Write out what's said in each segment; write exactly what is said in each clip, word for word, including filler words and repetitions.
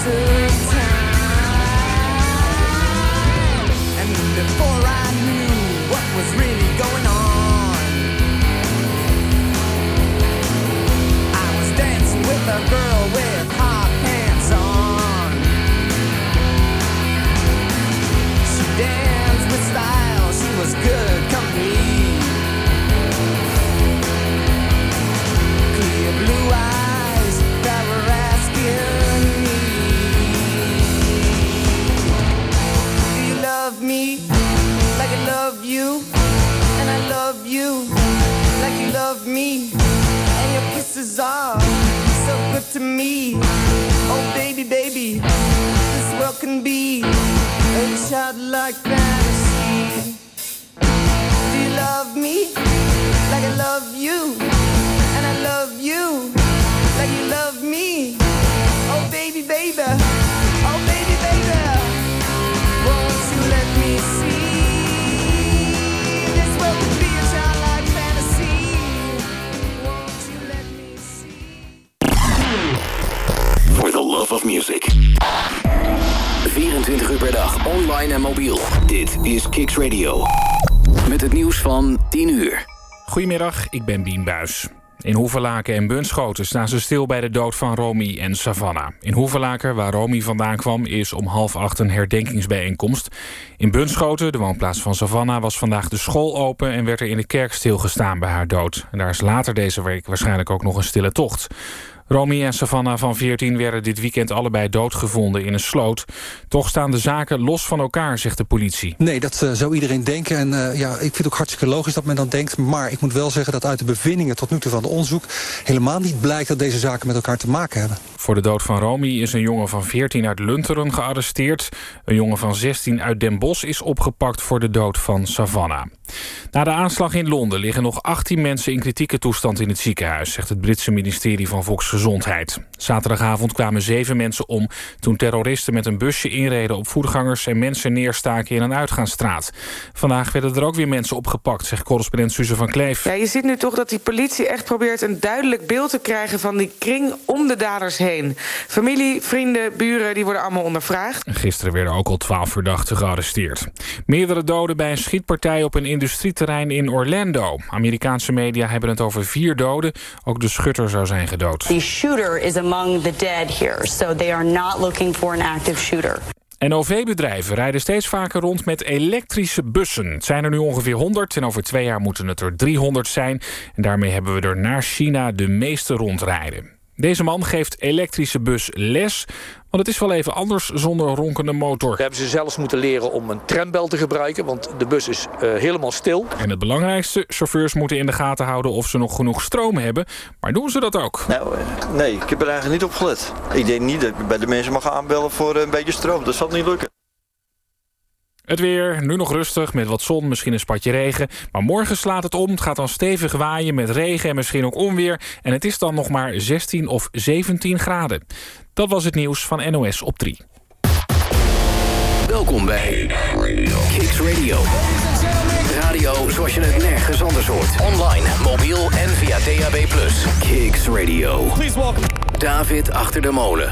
of time. And before I knew what was really going on, I was dancing with a girl with hot pants on. She danced with style, she was good company. Clear blue eyes that were asking me, do you love me like I love you? And I love you like you love me. And your kisses are so good to me. Oh baby, baby, this world can be a childlike fantasy. Do you love me like I love you? And I love you like you love me. Oh baby, baby, oh baby, baby, won't you let me see? This world can be a childlike fantasy. Won't you let me see? For the love of music. vierentwintig uur per dag, online en mobiel. Dit is Kicks Radio. Met het nieuws van tien uur. Goedemiddag, ik ben Bien Buijs. In Hoevelaken en Bunschoten staan ze stil bij de dood van Romy en Savannah. In Hoevelaken, waar Romy vandaan kwam, is om half acht een herdenkingsbijeenkomst. In Bunschoten, de woonplaats van Savannah, was vandaag de school open en werd er in de kerk stilgestaan bij haar dood. En daar is later deze week waarschijnlijk ook nog een stille tocht. Romy en Savannah van veertien werden dit weekend allebei doodgevonden in een sloot. Toch staan de zaken los van elkaar, zegt de politie. Nee, dat uh, zou iedereen denken. En uh, ja, ik vind het ook hartstikke logisch dat men dat denkt. Maar ik moet wel zeggen dat uit de bevindingen tot nu toe van het onderzoek helemaal niet blijkt dat deze zaken met elkaar te maken hebben. Voor de dood van Romy is een jongen van veertien uit Lunteren gearresteerd. Een jongen van zestien uit Den Bosch is opgepakt voor de dood van Savannah. Na de aanslag in Londen liggen nog achttien mensen in kritieke toestand in het ziekenhuis, zegt het Britse ministerie van Volksgezondheid. Zaterdagavond kwamen zeven mensen om toen terroristen met een busje inreden op voetgangers en mensen neerstaken in een uitgaansstraat. Vandaag werden er ook weer mensen opgepakt, zegt correspondent Suze van Kleef. Ja, je ziet nu toch dat die politie echt probeert een duidelijk beeld te krijgen van die kring om de daders heen. Familie, vrienden, buren, die worden allemaal ondervraagd. Gisteren werden ook al twaalf verdachten gearresteerd. Meerdere doden bij een schietpartij op een industrieterrein in Orlando. Amerikaanse media hebben het over vier doden. Ook de schutter zou zijn gedood. The shooter is among the dead here, so they are not looking for an active shooter. En O V-bedrijven rijden steeds vaker rond met elektrische bussen. Het zijn er nu ongeveer honderd en over twee jaar moeten het er driehonderd zijn. En daarmee hebben we er naar China de meeste rondrijden. Deze man geeft elektrische bus les, want het is wel even anders zonder ronkende motor. We hebben ze zelfs moeten leren om een trambel te gebruiken, want de bus is uh, helemaal stil. En het belangrijkste, chauffeurs moeten in de gaten houden of ze nog genoeg stroom hebben. Maar doen ze dat ook? Nou, nee, ik heb er eigenlijk niet op gelet. Ik denk niet dat ik bij de mensen mag aanbellen voor een beetje stroom. Dat zal niet lukken. Het weer, nu nog rustig, met wat zon, misschien een spatje regen. Maar morgen slaat het om, het gaat dan stevig waaien met regen en misschien ook onweer. En het is dan nog maar zestien of zeventien graden. Dat was het nieuws van N O S op drie. Welkom bij Kicks Radio. Radio zoals je het nergens anders hoort. Online, mobiel en via D A B plus. Kicks Radio. David achter de molen.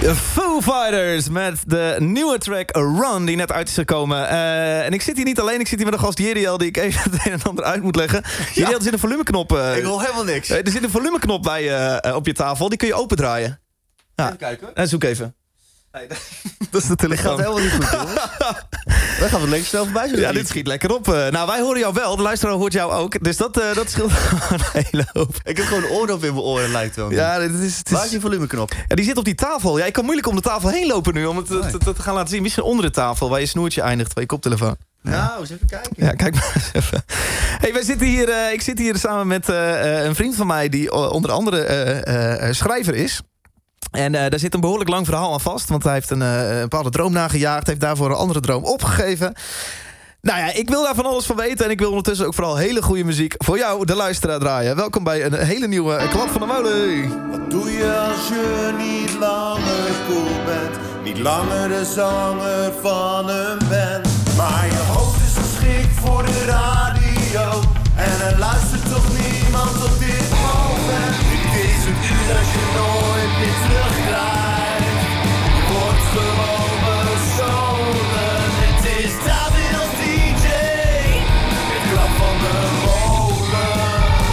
Foo Fighters met de nieuwe track Run die net uit is gekomen. Uh, en ik zit hier niet alleen, ik zit hier met een gast Jeriel die ik even het een en ander uit moet leggen. Ja. Jeriel, er zit een volumeknop. Uh, ik hoor helemaal niks. Uh, er zit een volumeknop bij uh, op je tafel, die kun je opendraaien. Ja. Even kijken. En zoek even. Nee, dat is de telefoon. Dat gaat helemaal niet goed, jongens. Dan gaan we lekker snel voorbij. Zo ja, dit schiet lekker op. Uh, nou, wij horen jou wel. De luisteraar hoort jou ook. Dus dat, uh, dat scheelt een hele hoop. Ik heb gewoon een oordop in mijn oren, lijkt wel. Ja, dit is, het is... Waar is die volumeknop? Ja, die zit op die tafel. Ja, ik kan moeilijk om de tafel heen lopen nu om het nee. te, te, te gaan laten zien. Misschien onder de tafel, waar je snoertje eindigt, waar je koptelefoon. Nou, eens even kijken. Ja, kijk maar eens even. Hey, wij zitten hier, uh, ik zit hier samen met uh, een vriend van mij die uh, onder andere uh, uh, schrijver is. En uh, daar zit een behoorlijk lang verhaal aan vast. Want hij heeft een, uh, een bepaalde droom nagejaagd. Heeft daarvoor een andere droom opgegeven. Nou ja, ik wil daar van alles van weten. En ik wil ondertussen ook vooral hele goede muziek voor jou, de luisteraar, draaien. Welkom bij een hele nieuwe Klap van de Molen. Wat doe je als je niet langer cool bent? Niet langer de zanger van een band. Maar je hoofd is geschikt voor de radio. En er luistert toch niemand op dit moment. Dit is een uur dat je nooit meer terugkrijgt. Je wordt gewoon bestolen. Het is David als D J. Het Klap van de Molen.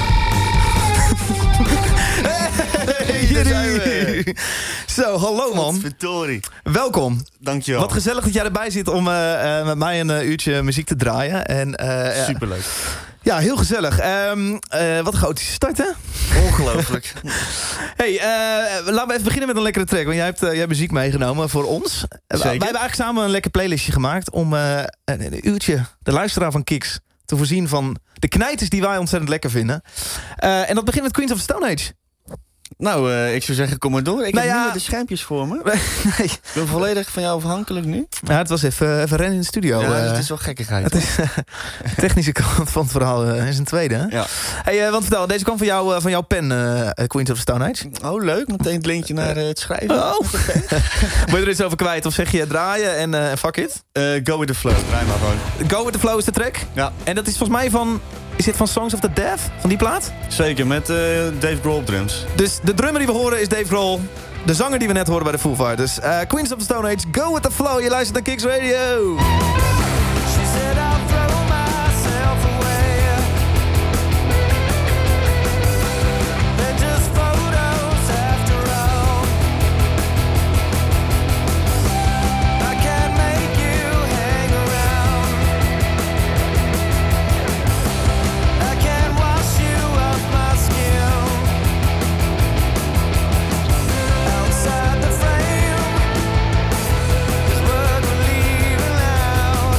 Hey, hier zijn we. Zo, hallo man. Verdorie. Welkom. Dankjewel. Wat gezellig dat jij erbij zit om uh, uh, met mij een uh, uurtje muziek te draaien. En, uh, Superleuk. Ja, heel gezellig. Um, uh, wat een chaotische start, hè? Ongelooflijk. Hey, uh, laten we even beginnen met een lekkere track. Want jij hebt, uh, jij hebt muziek meegenomen voor ons. Uh, wij hebben eigenlijk samen een lekker playlistje gemaakt om uh, een, een uurtje de luisteraar van Kicks te voorzien van de knijters die wij ontzettend lekker vinden. Uh, en dat begint met Queens of the Stone Age. Nou, uh, ik zou zeggen, kom maar door. Ik nou heb ja, nu de schermpjes voor me. Nee. Ik ben volledig van jou afhankelijk nu. Ja, het was even, even rennen in de studio. Ja, uh, het is wel gekkigheid. Het is, uh, de technische kant van het verhaal uh, is een tweede, hè? Ja. Hey, uh, want vertel, deze kwam van, jou, uh, van jouw pen, uh, Queens of the Stone Age. Oh, leuk. Meteen het linkje naar uh, het schrijven. Oh. Moet je er iets over kwijt? Of zeg je draaien en uh, fuck it? Uh, go with the flow. Draai maar gewoon. Go with the flow is de track? Ja. En dat is volgens mij van... Is dit van Songs of the Deaf? Van die plaat? Zeker, met uh, Dave Grohl op drums. Dus de drummer die we horen is Dave Grohl. De zanger die we net hoorden bij de Foo Fighters. Uh, Queens of the Stone Age, Go with the flow. Je luistert naar Kicks Radio. She said I'll throw myself away. They're just photos after all. I can't make you hang around. I can't wash you off my skin. Outside the frame is what we're leaving out.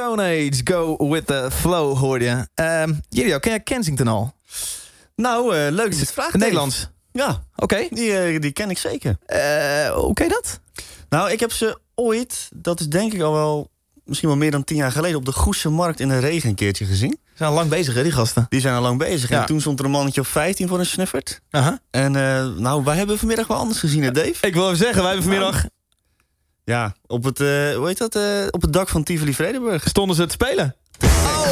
Stone Age, Go With The Flow, hoorde je. Uh, Jirio, ken jij Kensington al? Nou, uh, leuk dat je het vraagt. Nederlands? Ja. Oké. Okay. Die, uh, die ken ik zeker. Uh, hoe ken je dat? Nou, ik heb ze ooit, dat is denk ik al wel... misschien wel meer dan tien jaar geleden... op de Goese Markt in de regen een keertje gezien. Ze zijn al lang bezig, hè, die gasten? Die zijn al lang bezig. Ja. En toen stond er een mannetje op vijftien voor een snuffert. Uh-huh. En uh, nou, wij hebben vanmiddag wel anders gezien, hè, Dave? Ik wil even zeggen, wij hebben vanmiddag... Ja, op het, uh, hoe heet dat? Uh, op het dak van Tivoli Vredenburg. Stonden ze te spelen? Oh!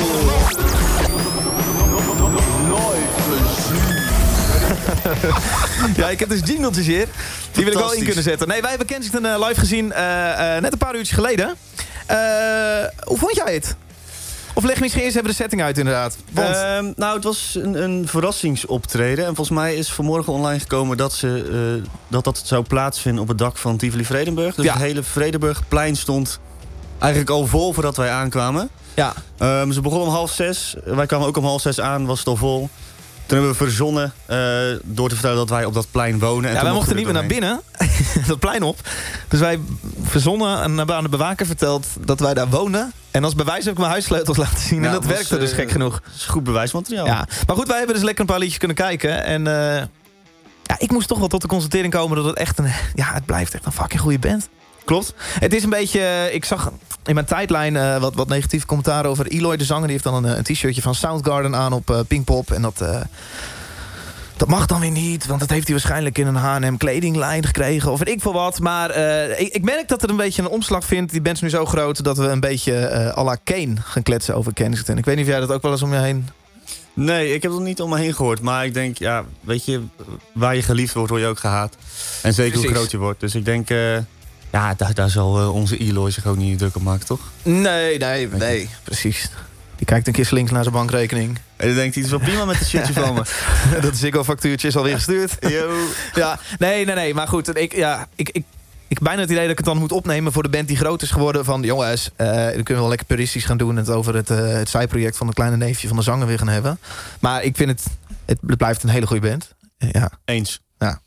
Ja, ik heb dus jingletjes hier. Die wil ik wel in kunnen zetten. Nee, wij hebben Kensington uh, live gezien uh, uh, net een paar uurtjes geleden. Uh, hoe vond jij het? Of leg misschien eerst even de setting uit, inderdaad. Want... Uh, nou, het was een, een verrassingsoptreden. En volgens mij is vanmorgen online gekomen dat, ze, uh, dat dat zou plaatsvinden op het dak van Tivoli Vredenburg. Dus ja. Het hele Vredenburgplein stond eigenlijk al vol voordat wij aankwamen. Ja. Um, ze begonnen om half zes. Wij kwamen ook om half zes aan, was het al vol. Toen hebben we verzonnen uh, door te vertellen dat wij op dat plein wonen. En ja, wij mochten niet meer naar binnen, dat plein op. Dus wij verzonnen en aan de bewaker verteld dat wij daar wonen. En als bewijs heb ik mijn huissleutels laten zien. Ja, en dat was, werkte dus gek genoeg. Dat is goed bewijsmateriaal. Ja. Maar goed, wij hebben dus lekker een paar liedjes kunnen kijken. En uh, ja, ik moest toch wel tot de constatering komen dat het echt een... Ja, het blijft echt een fucking goede band. Klopt. Het is een beetje... Ik zag in mijn tijdlijn uh, wat, wat negatieve commentaren over Eloy de zanger. Die heeft dan een, een t-shirtje van Soundgarden aan op uh, Pinkpop. En dat, uh, dat mag dan weer niet. Want dat heeft hij waarschijnlijk in een H en M kledinglijn gekregen. Of weet ik veel wat. Maar uh, ik, ik merk dat er een beetje een omslag vindt. Die band is nu zo groot dat we een beetje uh, à la Kane gaan kletsen over Kensington. Ik weet niet of jij dat ook wel eens om je heen... Nee, ik heb het niet om me heen gehoord. Maar ik denk, ja, weet je, waar je geliefd wordt, word je ook gehaat. En zeker Precies. hoe groot je wordt. Dus ik denk... Uh, Ja, daar, daar zal uh, onze Eloy zich ook niet druk op maken, toch? Nee, nee, nee, precies. Die kijkt een keer slinks naar zijn bankrekening. En dan denkt hij, het is wel prima met het shitje van me. Dat Ziggo-factuurtje is alweer gestuurd. Yo. Ja, nee, nee, nee, maar goed. Ik, ja, ik, ik, ik heb bijna het idee dat ik het dan moet opnemen voor de band die groot is geworden. Van, jongens, uh, dan kunnen we wel lekker puristisch gaan doen. En het over het, uh, het zijproject van het kleine neefje van de zanger weer gaan hebben. Maar ik vind het, het, het blijft een hele goede band. Ja. Eens. Ja.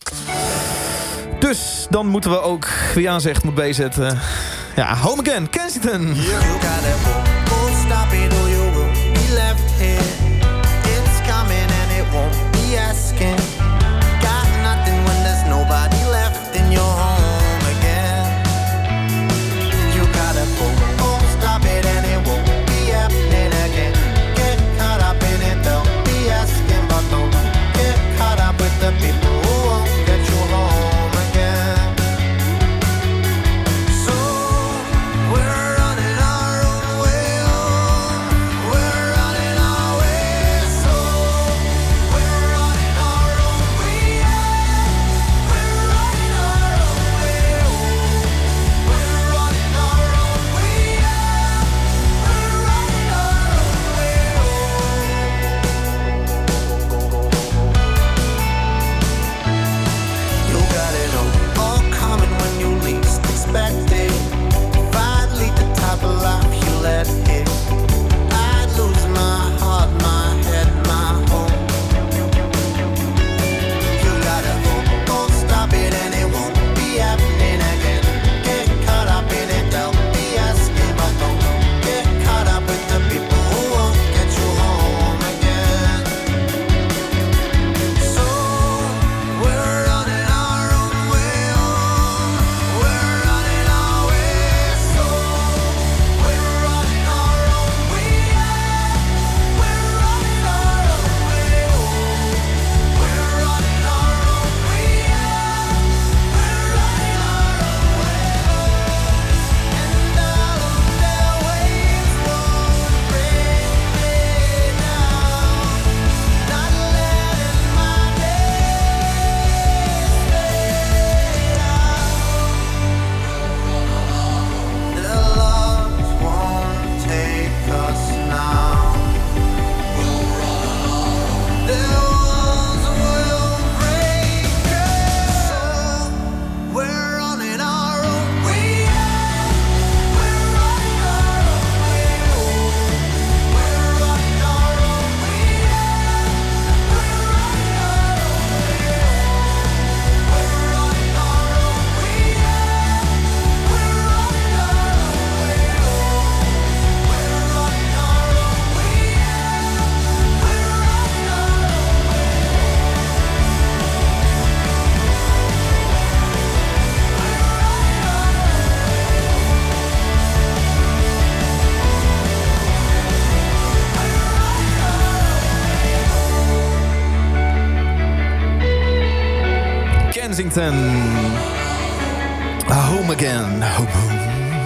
Dus dan moeten we ook, wie aanzegt, moet bijzetten. Ja, Home Again, Kensington. You gotta won't stop it or you will be left here. It's coming and it won't be asking. Got nothing when there's nobody left in your home again. You gotta won't stop it and it won't be happening again. Get caught up in it, they'll be asking, but don't get caught up with the people who won't get you home. So we're running our own way. Kensington. Home again. Home, home.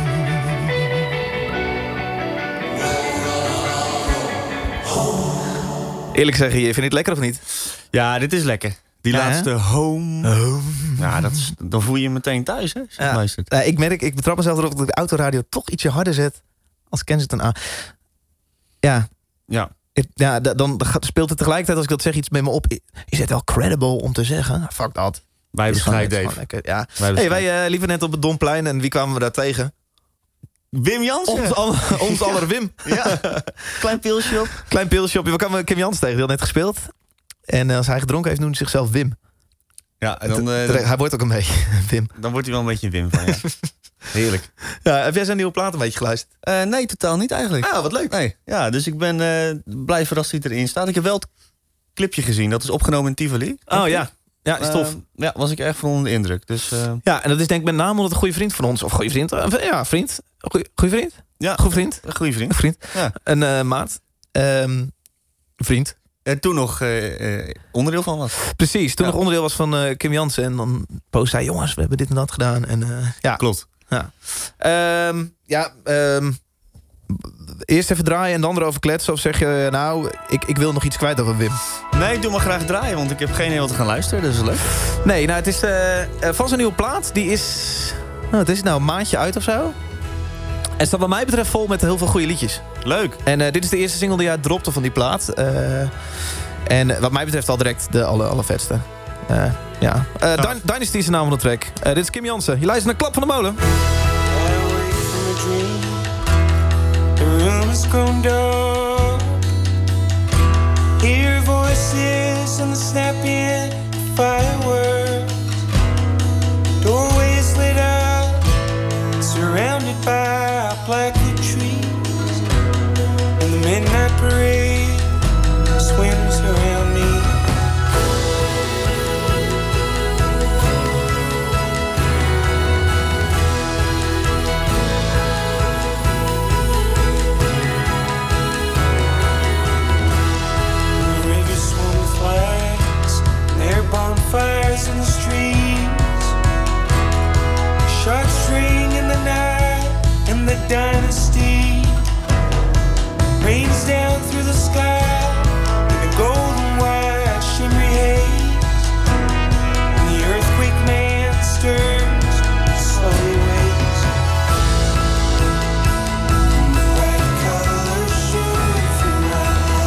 Eerlijk zeggen, je vindt het lekker of niet? Ja, dit is lekker. Die ja, laatste hè? home. home. Ja, dat is, dan voel je je meteen thuis, hè? Als je ja. luistert. Ja, ik merk, ik betrap mezelf erop dat ik de autoradio toch ietsje harder zet als Kensington aan. Ja. Ja. Het, ja, dan speelt het tegelijkertijd, als ik dat zeg, iets met me op. Is het wel credible om te zeggen? Fuck dat. Wij bescheid, Dave. Ja. Wij, hey, wij uh, liepen net op het Domplein en wie kwamen we daar tegen? Wim Jansen. Ons, al, ons aller Wim. Ja. Klein pilsje op. Klein pilsje op. We kwamen Kim Jans tegen, die had net gespeeld. En uh, als hij gedronken heeft, noemt hij zichzelf Wim. Ja, en dan, uh, hij wordt ook een beetje Wim. Dan wordt hij wel een beetje Wim van, ja. Heerlijk. Ja, heb jij zijn nieuwe plaat een beetje geluisterd? Uh, nee, totaal niet eigenlijk. Ah, wat leuk. Nee. Ja, dus ik ben uh, blij verrast dat hij erin staat. Ik heb wel het clipje gezien. Dat is opgenomen in Tivoli. Oh ja. Ja, is tof. Uh, ja, was ik erg van onder de indruk. Dus, uh... ja, en dat is denk ik met name omdat een goede vriend van ons... of goede vriend, uh, ja, vriend. Goeie, goeie vriend? Ja. Goeie vriend? Een goede vriend. Een vriend. Ja. Een uh, maat. Um, vriend. En toen nog uh, uh, onderdeel van was. Precies, toen ja. nog onderdeel was van uh, Kim Jansen. En dan post hij, jongens, we hebben dit en dat gedaan. En, uh, ja. Klopt. Ja, um, ja um, eerst even draaien en dan erover kletsen. Of zeg je, nou, ik, ik wil nog iets kwijt over Wim. Nee, ik doe maar graag draaien, want ik heb geen idee wat te gaan luisteren. Dus dat is leuk. Nee, nou, het is uh, van zijn nieuwe plaat. Die is, nou, het is nou een maandje uit of zo. En staat wat mij betreft vol met heel veel goede liedjes. Leuk. En uh, dit is de eerste single die hij dropte van die plaat. Uh, en uh, wat mij betreft al direct de aller, allervetste. Uh, ja. Uh, oh. Dynasty is de naam van de track. Uh, dit is Kim Jansen. Je luistert naar Klap van de Molen. The room has grown dark. Hear voices and the snapping fireworks. Doorways lit up, surrounded by blackwood trees. And the midnight parade swims around me. Bonfires in the streets, sharks ring in the night, and the dynasty rains down through the sky in a golden white shimmery haze, and the earthquake man stirs slowly waves, and the bright colors shoot through my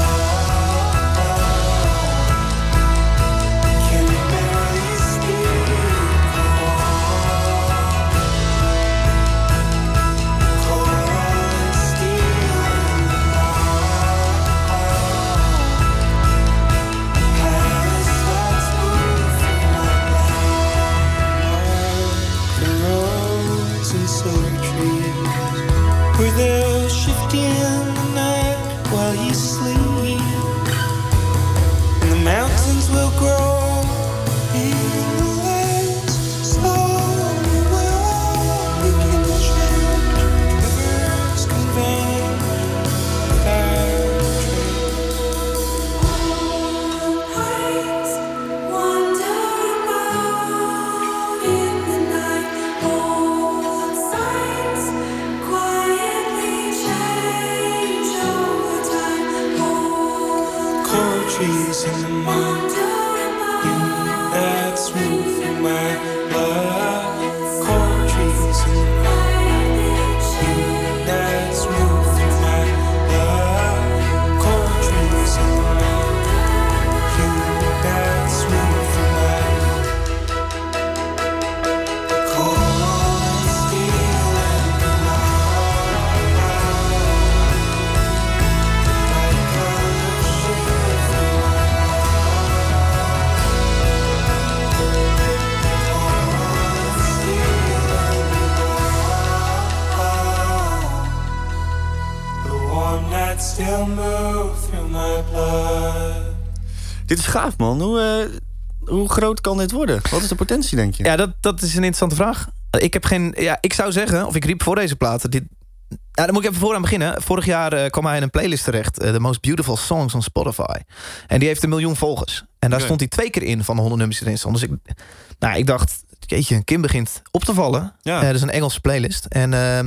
Dit is gaaf, man. Hoe, uh, hoe groot kan dit worden? Wat is de potentie, denk je? Ja, dat, dat is een interessante vraag. Ik heb geen... Ja, ik zou zeggen, of ik riep voor deze platen... Dit, ja, daar moet ik even vooraan beginnen. Vorig jaar uh, kwam hij in een playlist terecht. Uh, The Most Beautiful Songs on Spotify. En die heeft een miljoen volgers. En daar okay. stond hij twee keer in van de honderd nummers die erin stonden. Dus ik, nou, ik dacht, jeetje, Kim begint op te vallen. Ja. Uh, dat is een Engelse playlist. En uh,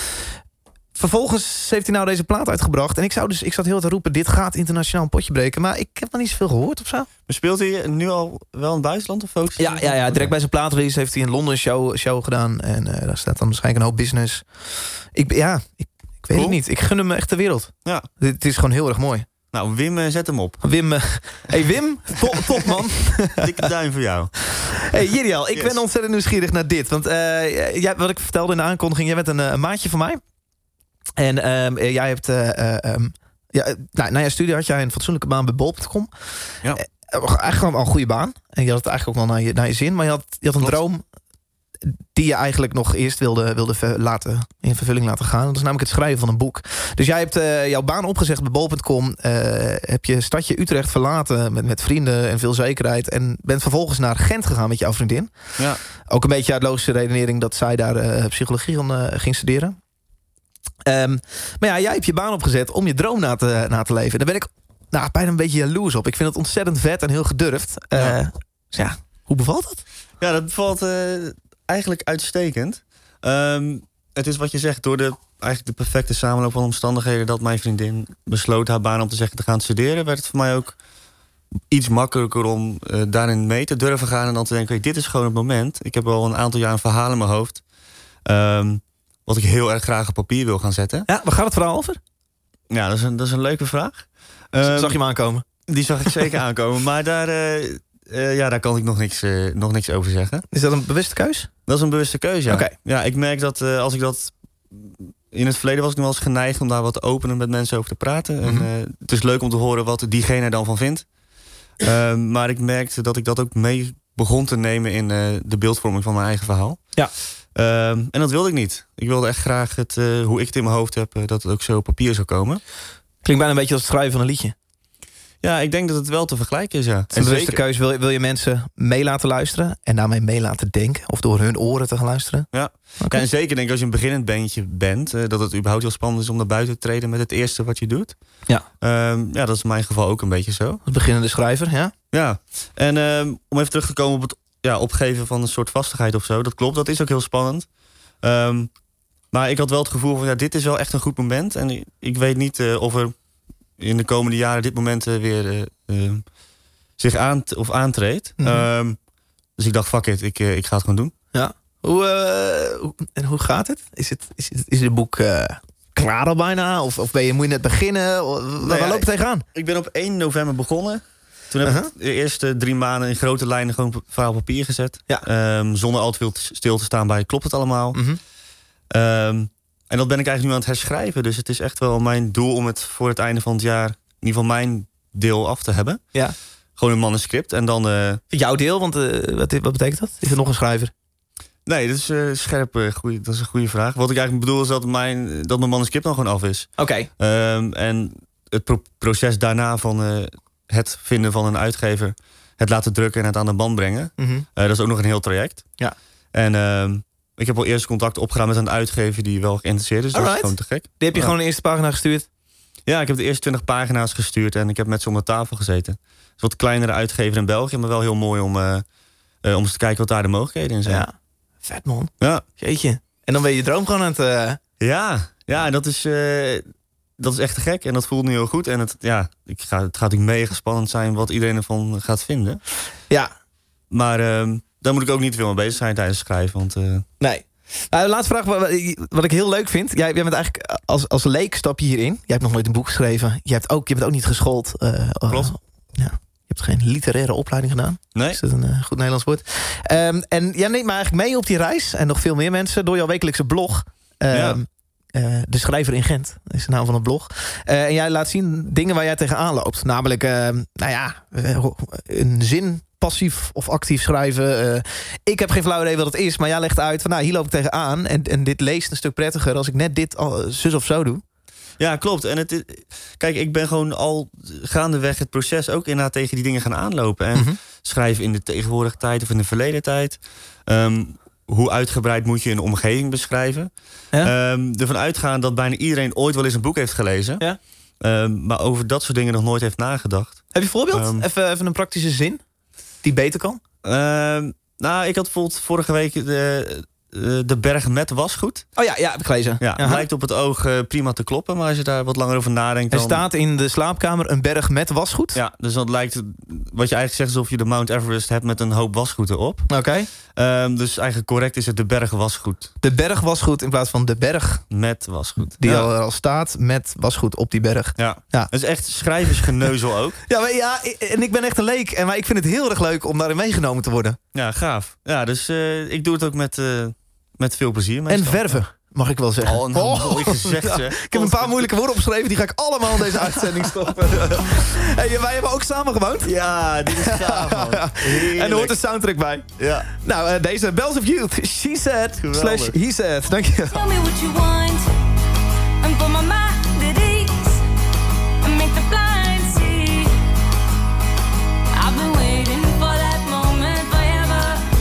vervolgens heeft hij nou deze plaat uitgebracht. En ik, zou dus, ik zat heel te roepen, dit gaat internationaal een potje breken. Maar ik heb nog niet zoveel gehoord of zo. Maar speelt hij nu al wel in het buitenland of focus? Ja, ja, ja, direct bij zijn plaatrelease heeft hij in Londen een show, show gedaan. En uh, daar staat dan waarschijnlijk een hoop business. Ik, ja, ik, ik weet cool. het niet. Ik gun hem echt de wereld. Ja. Het is gewoon heel erg mooi. Nou, Wim, uh, zet hem op. Wim, uh, hey Wim, top, top man. Dikke duim voor jou. Hey Jirial, ik yes. ben ontzettend nieuwsgierig naar dit. Want uh, jij, wat ik vertelde in de aankondiging, jij bent een, een maatje van mij. En uh, jij hebt... Uh, um, ja, nou, na je studie had jij een fatsoenlijke baan bij bol punt com. Ja. Uh, eigenlijk gewoon al een goede baan. En je had het eigenlijk ook wel naar je, naar je zin. Maar je had, je had een Klopt. droom die je eigenlijk nog eerst wilde, wilde ver, laten, in vervulling laten gaan. Dat is namelijk het schrijven van een boek. Dus jij hebt uh, jouw baan opgezegd bij bol punt com. Uh, heb je stadje Utrecht verlaten met, met vrienden en veel zekerheid. En bent vervolgens naar Gent gegaan met jouw vriendin. Ja. Ook een beetje uit logische redenering dat zij daar uh, psychologie aan, uh, ging studeren. Um, maar ja, jij hebt je baan opgezet om je droom na te, na te leven. Daar ben ik nou, bijna een beetje jaloers op. Ik vind het ontzettend vet en heel gedurfd. Uh, ja. Dus ja, hoe bevalt dat? Ja, dat bevalt uh, eigenlijk uitstekend. Um, het is wat je zegt, door de, eigenlijk de perfecte samenloop van omstandigheden dat mijn vriendin besloot haar baan om te zeggen te gaan studeren, werd het voor mij ook iets makkelijker om uh, daarin mee te durven gaan en dan te denken, hey, dit is gewoon het moment. Ik heb al een aantal jaar een verhaal in mijn hoofd. Um, Wat ik heel erg graag op papier wil gaan zetten. Ja, waar gaat het verhaal over? Ja, dat is een, dat is een leuke vraag. Um, zag je hem aankomen? Die zag ik zeker aankomen. Maar daar, uh, uh, ja, daar kan ik nog niks, uh, nog niks over zeggen. Is dat een bewuste keus? Dat is een bewuste keus, ja. Okay. Ja, ik merk dat uh, als ik dat... In het verleden was ik nog wel eens geneigd om daar wat opener met mensen over te praten. Mm-hmm. En, uh, het is leuk om te horen wat diegene er dan van vindt. Uh, maar ik merkte dat ik dat ook mee begon te nemen in uh, de beeldvorming van mijn eigen verhaal. Ja. Uh, en dat wilde ik niet. Ik wilde echt graag het, uh, hoe ik het in mijn hoofd heb, uh, dat het ook zo op papier zou komen. Klinkt bijna een beetje als het schrijven van een liedje. Ja, ik denk dat het wel te vergelijken is, ja. Het is een bewuste keuze. Wil, wil je mensen mee laten luisteren en daarmee mee laten denken? Of door hun oren te gaan luisteren? Ja, okay. Ja, en zeker denk ik als je een beginnend bandje bent, uh, dat het überhaupt heel spannend is om naar buiten te treden met het eerste wat je doet. Ja. Uh, ja, dat is in mijn geval ook een beetje zo. Als beginnende schrijver, ja. Ja, en uh, om even terug te komen op het ja, opgeven van een soort vastigheid of zo. Dat klopt, dat is ook heel spannend. Um, maar ik had wel het gevoel van, ja, dit is wel echt een goed moment. En ik, ik weet niet uh, of er in de komende jaren dit moment uh, weer uh, uh, zich aant of aantreedt. Mm-hmm. Um, dus ik dacht, fuck it, ik, uh, ik ga het gewoon doen. Ja. Hoe, uh, hoe, en hoe gaat het? Is het, is het, is het boek uh, klaar al bijna? Of, of ben je, moet je net beginnen? Waar, waar ja, loop je tegenaan? Ik ben op één november begonnen. Toen heb uh-huh. ik de eerste drie maanden in grote lijnen gewoon verhaal op papier gezet. Ja. Um, zonder al te veel stil te staan bij klopt het allemaal. Mm-hmm. Um, en dat ben ik eigenlijk nu aan het herschrijven. Dus het is echt wel mijn doel om het voor het einde van het jaar in ieder geval mijn deel af te hebben. Ja. Gewoon een manuscript en dan... Uh... Jouw deel? Want uh, wat, wat betekent dat? Is er nog een schrijver? Nee, dat is uh, scherp. Uh, goeie, dat is een goede vraag. Wat ik eigenlijk bedoel is dat mijn, dat mijn manuscript dan gewoon af is. Oké. Okay. Um, en het pro- proces daarna van... Uh, het vinden van een uitgever, het laten drukken en het aan de band brengen. Mm-hmm. Uh, dat is ook nog een heel traject. Ja. En uh, ik heb al eerst contact opgedaan met een uitgever die wel geïnteresseerd is. Alright. Dat is gewoon te gek. Die heb je ja. gewoon de eerste pagina gestuurd? Ja, ik heb de eerste twintig pagina's gestuurd en ik heb met ze om de tafel gezeten. Het is een wat kleinere uitgever in België, maar wel heel mooi om, uh, uh, om eens te kijken wat daar de mogelijkheden in zijn. Ja, vet man. Ja. Jeetje. En dan ben je je droom gewoon aan het... Uh... Ja, ja, dat is... Uh, Dat is echt te gek en dat voelt nu heel goed. En het, ja, ik ga, het gaat natuurlijk mega spannend zijn wat iedereen ervan gaat vinden. Ja. Maar uh, daar moet ik ook niet veel mee bezig zijn tijdens het schrijven. Want, uh... Nee. Nou, laatste vraag, wat ik heel leuk vind. Jij, jij bent eigenlijk als, als leek stap je hierin. Jij hebt nog nooit een boek geschreven. Je, hebt ook, je bent ook niet geschoold. Uh, Klopt. Uh, ja. Je hebt geen literaire opleiding gedaan. Nee. Is dat een uh, goed Nederlands woord? Um, en jij neemt me eigenlijk mee op die reis. En nog veel meer mensen door jouw wekelijkse blog. Um, ja. Uh, de Schrijver in Gent is de naam van het blog. Uh, en jij laat zien dingen waar jij tegenaan loopt. Namelijk, uh, nou ja, uh, een zin passief of actief schrijven. Uh, ik heb geen flauw idee wat het is, maar jij legt uit van, nou, hier loop ik tegenaan. En, en dit leest een stuk prettiger als ik net dit al, zus of zo doe. Ja, klopt. En het is, kijk, ik ben gewoon al gaandeweg het proces ook inderdaad tegen die dingen gaan aanlopen. En mm-hmm. schrijven in de tegenwoordige tijd of in de verleden tijd. Um, Hoe uitgebreid moet je een omgeving beschrijven? Ja? Um, ervan uitgaan dat bijna iedereen ooit wel eens een boek heeft gelezen. Ja? Uh, maar over dat soort dingen nog nooit heeft nagedacht. Heb je een voorbeeld? Um, even, even een praktische zin die beter kan? Uh, nou, ik had bijvoorbeeld vorige week de, de berg met wasgoed. Oh ja, ja, heb ik gelezen. Ja, het lijkt op het oog uh, prima te kloppen, maar als je daar wat langer over nadenkt... Er dan... staat in de slaapkamer een berg met wasgoed? Ja, dus dat lijkt, wat je eigenlijk zegt, alsof je de Mount Everest hebt met een hoop wasgoed erop. Oké. Okay. Um, dus eigenlijk correct is het de berg wasgoed. De berg wasgoed in plaats van de berg... Met wasgoed. Die ja. al, al staat met wasgoed op die berg. Ja, ja. Dat is echt schrijversgeneuzel ook. Ja, maar ja, en ik ben echt een leek. En maar ik vind het heel erg leuk om daarin meegenomen te worden. Ja, gaaf. Ja, dus uh, ik doe het ook met... Uh, Met veel plezier. En verven, mag ik wel zeggen. Oh, nou, oh. Mooi gezegd, ja. Ik heb een paar moeilijke woorden opgeschreven. Die ga ik allemaal in deze uitzending stoppen. Hey, wij hebben ook samen gewoond. Ja, dit is gaaf, man. En er hoort een soundtrack bij. Ja. Nou, uh, deze Bells of Youth. She said, Geweldig. slash he said. Dank je. Tell me what you want. And put my mind at ease. And make the blind see. I've been waiting for that moment forever.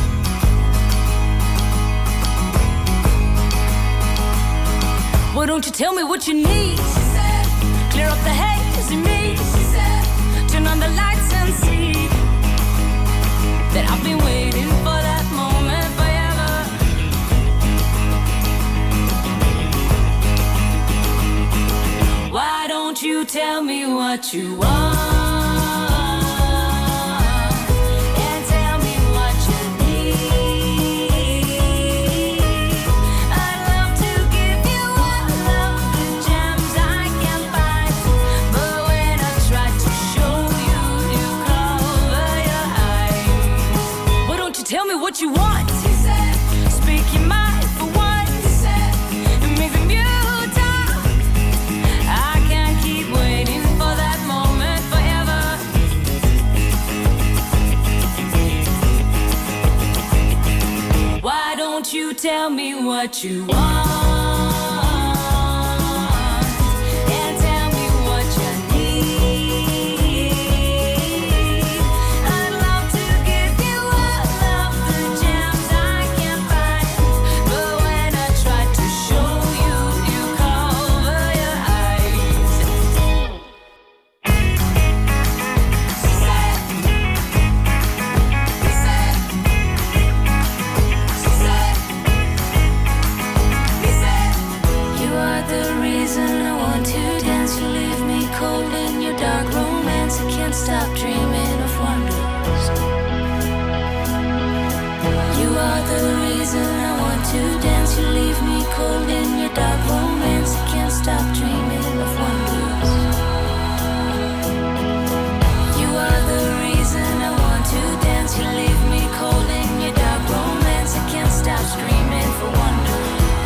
Why don't you tell me what you need? She said, clear up the haze in me. She said, turn on the lights and see that I've been waiting for that moment forever. Why don't you tell me what you want? Tell me what you want. He said, speak your mind for once. He said, and make them you talk. I can't keep waiting for that moment forever. Why don't you tell me what you want? Stop dreaming of wonders. You are the reason I want to dance. You leave me cold in your dark romance. I can't stop dreaming of wonders. You are the reason I want to dance. You leave me cold in your dark romance. I can't stop screaming for wonders.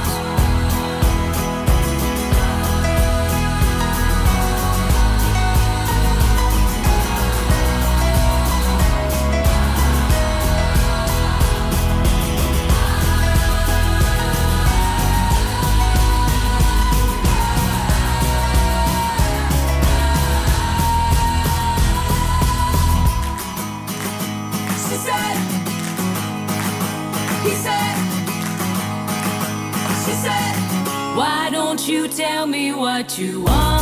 Why don't you tell me what you want?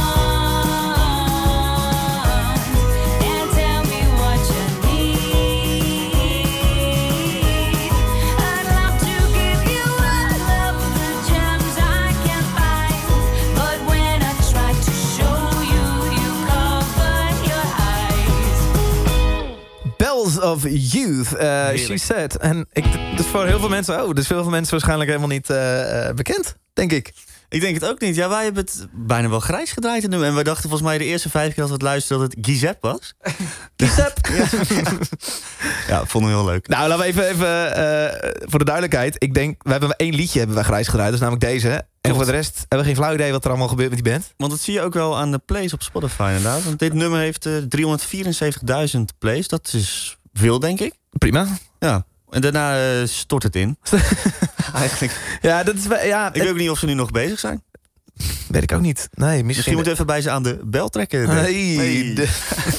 And tell me what you need. I'd love to give you all of the gems I can find. But when I try to show you, you cover your eyes. Bells of Youth, uh, She Said. En ik, dat is voor heel veel mensen, oh, dus veel veel mensen waarschijnlijk helemaal niet uh, bekend, denk ik. Ik denk het ook niet. Ja, wij hebben het bijna wel grijs gedraaid in nu. En wij dachten volgens mij de eerste vijf keer dat we het luisterden dat het Giuseppe was. Giuseppe? Ja, ja, vonden we heel leuk. Nou, laten we even, even uh, voor de duidelijkheid. Ik denk, we hebben één liedje hebben wij grijs gedraaid. Dat is namelijk deze. En Klopt. Voor de rest hebben we geen flauw idee wat er allemaal gebeurt met die band. Want dat zie je ook wel aan de plays op Spotify inderdaad. Want dit nummer heeft uh, driehonderdvierenzeventigduizend plays. Dat is veel, denk ik. Prima. Ja. En daarna uh, stort het in. Eigenlijk. Ja, dat is, ja, ik weet ook niet of ze nu nog bezig zijn. Weet ik ook niet. Nee, misschien misschien moet even bij ze aan de bel trekken. Hey, hey. De...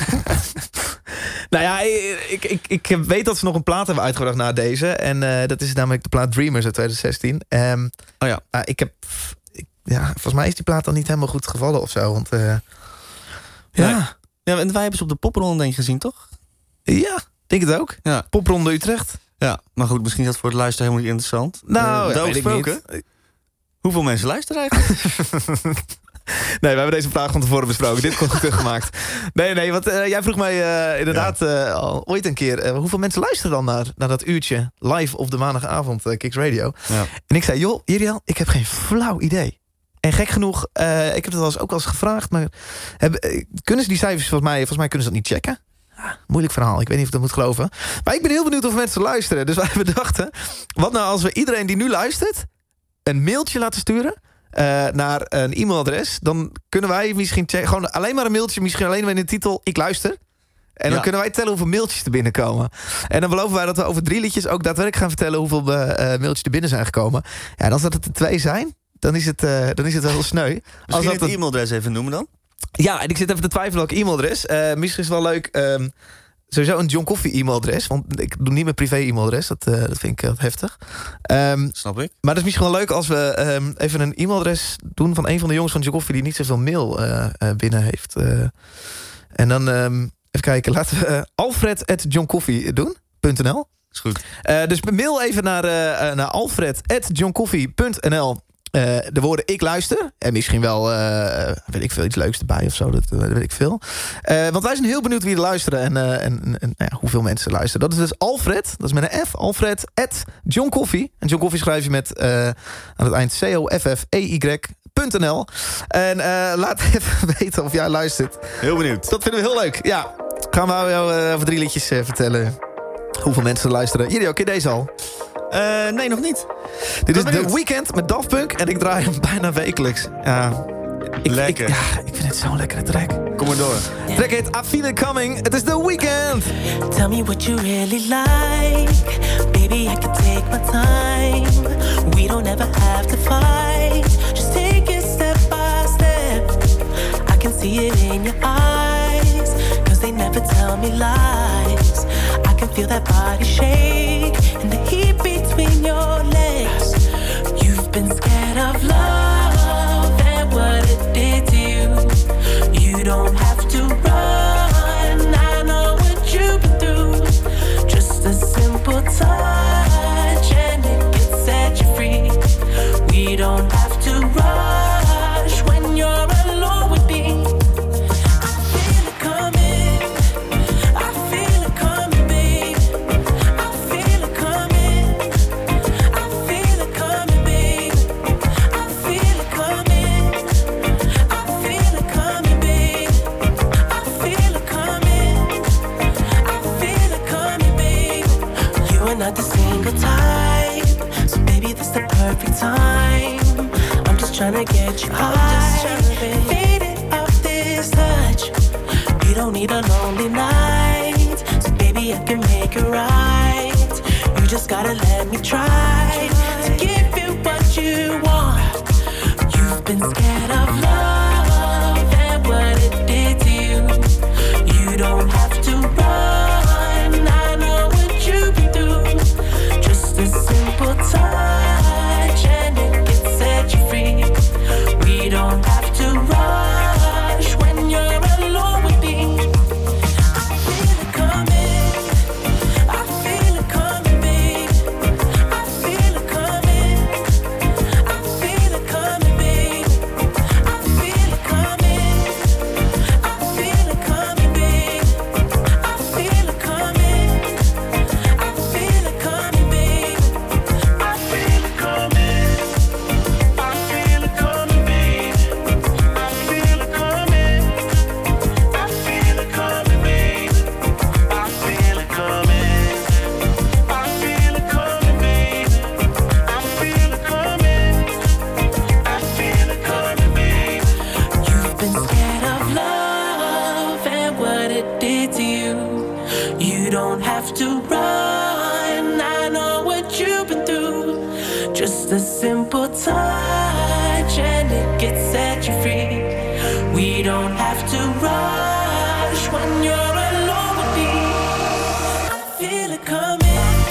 nou ja, ik, ik, ik weet dat ze nog een plaat hebben uitgebracht na deze. En uh, dat is namelijk de plaat Dreamers uit twintig zestien. Um, oh ja. Uh, ik heb... Ik, ja, volgens mij is die plaat dan niet helemaal goed gevallen of zo. Want uh, Ja. Ja, en wij hebben ze op de popronde denk ik gezien, toch? Ja, denk het ook. Ja. Popronde Utrecht. Ja, maar goed, misschien is dat voor het luisteren helemaal niet interessant. Nou, uh, ja, weet ik niet. Hoeveel mensen luisteren eigenlijk? Nee, we hebben deze vraag van tevoren besproken. Dit kon goed gemaakt. Nee, nee, want uh, jij vroeg mij uh, inderdaad uh, al ooit een keer... Uh, hoeveel mensen luisteren dan naar, naar dat uurtje live op de maandagavond uh, Kicks Radio? Ja. En ik zei, joh, Iriel, ik heb geen flauw idee. En gek genoeg, uh, ik heb het wel eens, ook wel eens gevraagd... maar hebben, uh, kunnen ze die cijfers, volgens mij, volgens mij kunnen ze dat niet checken? Ja, moeilijk verhaal, ik weet niet of ik dat moet geloven. Maar ik ben heel benieuwd of mensen luisteren. Dus wij bedachten, wat nou als we iedereen die nu luistert... een mailtje laten sturen... Uh, naar een e-mailadres, dan kunnen wij misschien checken, gewoon alleen maar een mailtje, misschien alleen maar in de titel ik luister. En dan ja. kunnen wij tellen hoeveel mailtjes er binnenkomen. En dan beloven wij dat we over drie liedjes ook daadwerkelijk gaan vertellen hoeveel uh, mailtjes er binnen zijn gekomen. Ja, en als dat het er twee zijn, dan is het, uh, dan is het wel heel sneu. Misschien als dat het e-mailadres even noemen dan? Ja, en ik zit even te twijfelen welk e-mailadres. Uh, misschien is het wel leuk. Um, Sowieso een John Coffee e-mailadres. Want ik doe niet mijn privé e-mailadres. Dat, uh, dat vind ik uh, heftig. Um, Snap ik. Maar het is misschien wel leuk als we um, even een e-mailadres doen... van een van de jongens van John Coffee... die niet zoveel mail uh, uh, binnen heeft. Uh, en dan um, even kijken. Laten we uh, alfred at john coffee doen. .nl. Is goed. Uh, dus mail even naar, uh, naar alfred at john coffee punt n l. Uh, de woorden ik luister. En misschien wel, uh, weet ik veel, iets leuks erbij of zo. Dat uh, weet ik veel. Uh, want wij zijn heel benieuwd wie er luisteren. En, uh, en, en nou ja, hoeveel mensen luisteren. Dat is dus Alfred. Dat is met een F. Alfred at John Coffee. En John Coffee schrijf je met uh, aan het eind C O F F E Y punt n l. En uh, laat even weten of jij luistert. Heel benieuwd. Dat vinden we heel leuk. Ja. Gaan we jou uh, over drie liedjes uh, vertellen. Hoeveel mensen luisteren. Jullie ook, ken deze al? Uh, nee, nog niet. Dit is The Weeknd met Daft Punk en ik draai hem bijna wekelijks. Ja, ik, lekker. Ik, ja, ik vind het zo'n lekkere track. Kom maar door. Track heet I Feel It Coming. Het is The Weeknd. Tell me what you really like. Baby, I can take my time. We don't ever have to fight. Just take it step by step. I can see it in your eyes. Cause they never tell me lies. I can feel that body shake and the heat between your legs. You've been scared of love and what it did to you. You don't have to run, I know what you've been through. Just a simple touch and it can set you free. We don't have to rush when you're alone with me. I feel it coming, I feel it coming, babe. I feel it coming, I feel it coming, babe. I feel it coming, I feel it coming, babe. I feel it coming, I feel it coming, babe. You are not the single type, so baby this the perfect time. I'm just tryna get you high, faded off this touch. You don't need a lonely night, so baby I can make it right. You just gotta let me try to give you what you want. You've been scared of love and what it did to you. You don't have to run, I know what you've been through. Just a simple touch and it can set you free. We don't have to rush when you're alone with me. I feel it coming, I feel it coming, babe. I feel it coming, I feel it coming, babe. I feel it coming, I feel it coming, babe. I feel it coming, I feel it coming, babe. I feel it coming, I feel it coming, babe. I feel it coming, I feel it coming, babe. I feel it coming, I feel it coming, babe. I feel it coming, I feel it coming, babe. You've been scared of love and what it did to you. You don't have to run, I know what you've been through. Just a simple touch and it gets set you free. We don't have to rush when you're alone with me. I feel it coming.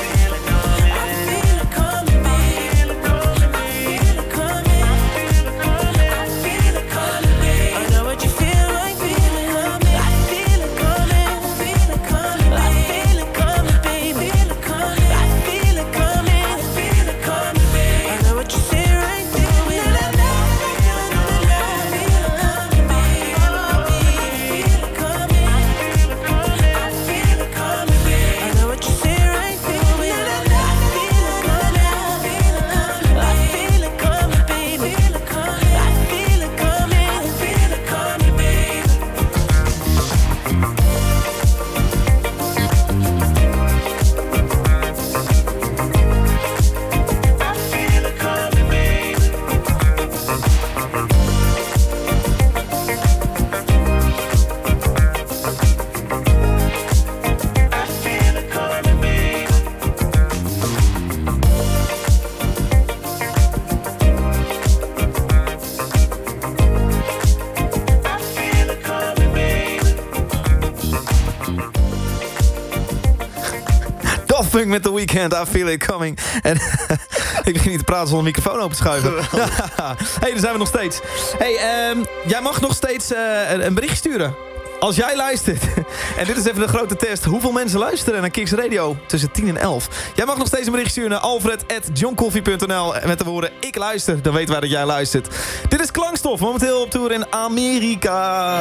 I feel it coming, babe. I feel it coming. I feel it coming, babe. I know what you feel like feeling. Daft Punk met The Weeknd, I Feel It Coming. En ik begin niet te praten zonder microfoon open te schuiven. Hey, daar zijn we nog steeds. Hey, um, jij mag nog steeds uh, een, een bericht sturen. Als jij luistert, en dit is even de grote test. Hoeveel mensen luisteren naar Kicks Radio tussen tien en elf? Jij mag nog steeds een bericht sturen naar alfred at johncoffee punt n l met de woorden ik luister. Dan weten wij dat jij luistert. Dit is Klankstof, momenteel op tour in Amerika.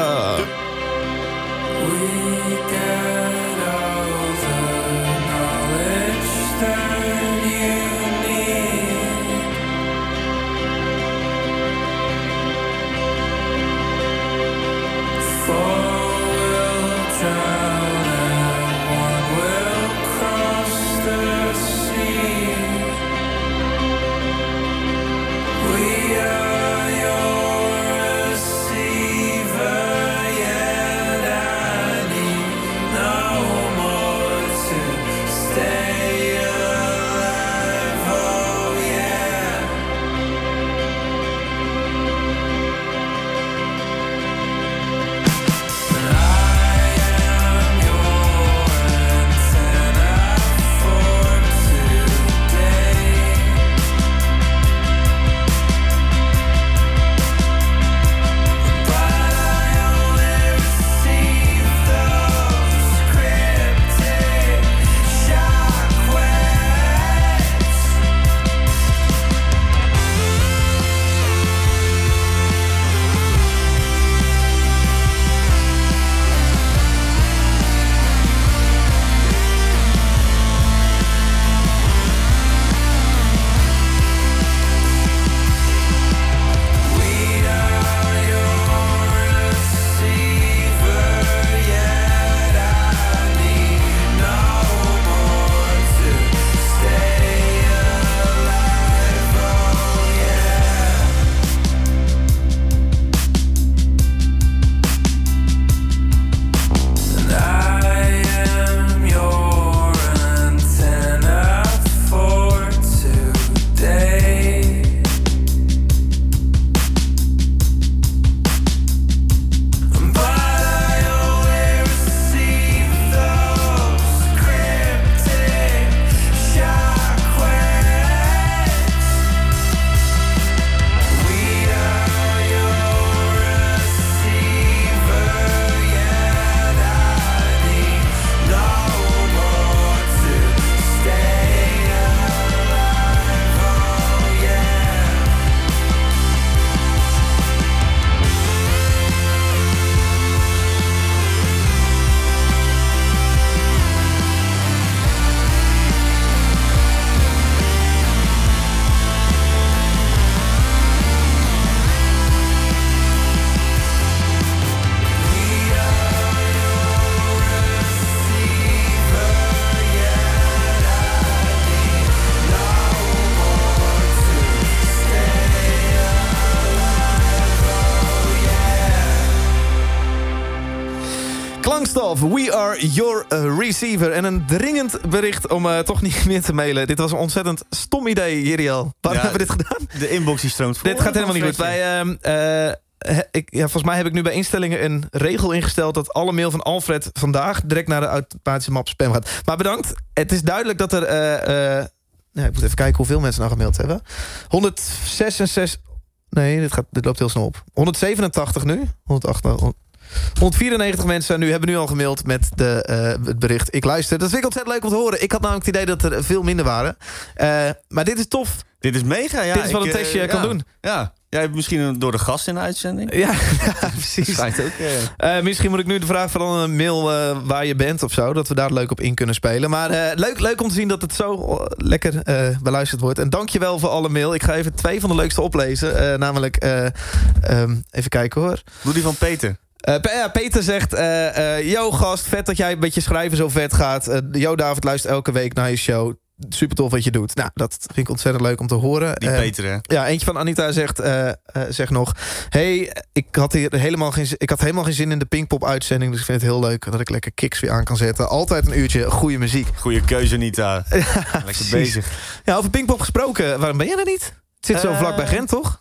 Klankstof, we are your uh, receiver. En een dringend bericht om uh, toch niet meer te mailen. Dit was een ontzettend stom idee, Jeriel. Waarom ja, hebben we dit gedaan? De inbox die stroomt voor. Dit gaat helemaal niet goed. Wij, uh, uh, ik, ja, volgens mij heb ik nu bij instellingen een regel ingesteld dat alle mail van Alfred vandaag direct naar de automatische map spam gaat. Maar bedankt. Het is duidelijk dat er... Uh, uh, nou, ik moet even kijken hoeveel mensen nou gemaild hebben. honderdzesenzestig... Nee, dit, gaat, dit loopt heel snel op. honderdzevenentachtig nu. honderdachtennegentig honderdvierennegentig mensen nu hebben nu al gemaild met de, uh, het bericht ik luister. Dat vind ik ontzettend leuk om te horen. Ik had namelijk het idee dat er veel minder waren. Uh, maar dit is tof. Dit is mega, ja. Dit is wat een ik, testje uh, kan ja. doen. Ja. Jij hebt misschien door de gast in de uitzending. Ja, ja precies. Dat ook, uh. Uh, misschien moet ik nu de vraag van een mail uh, waar je bent of zo. Dat we daar leuk op in kunnen spelen. Maar uh, leuk, leuk om te zien dat het zo lekker uh, beluisterd wordt. En dankjewel voor alle mail. Ik ga even twee van de leukste oplezen. Uh, namelijk, uh, um, even kijken hoor. Doe die van Peter. Uh, ja, Peter zegt, uh, uh, yo gast, vet dat jij met je schrijven zo vet gaat. Uh, yo David, luister elke week naar je show. Super tof wat je doet. Nou, dat vind ik ontzettend leuk om te horen. Die uh, Peter, hè? Ja, eentje van Anita zegt, uh, uh, zegt nog... Hey, ik had, hier helemaal geen, ik had helemaal geen zin in de Pinkpop-uitzending... dus ik vind het heel leuk dat ik lekker Kicks weer aan kan zetten. Altijd een uurtje goede muziek. Goeie keuze, Anita. Ja, lekker precies. bezig. Ja, over Pinkpop gesproken. Waarom ben jij er niet? Het zit zo uh, vlak bij Gent, toch?